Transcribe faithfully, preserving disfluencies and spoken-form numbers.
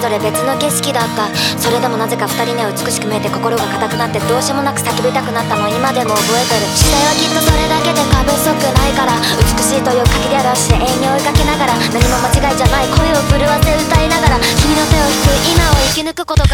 れ別の景色だった。それでもなぜか二人には美しく見えて心が硬くなってどうしようもなく叫びたくなったのを今でも覚えてる。視線はきっとそれだけで過不足ないから、美しいという限りある足で永遠に追いかけながら、何も間違いじゃない声を震わせ歌いながら、君の手を引く今を生き抜くこと。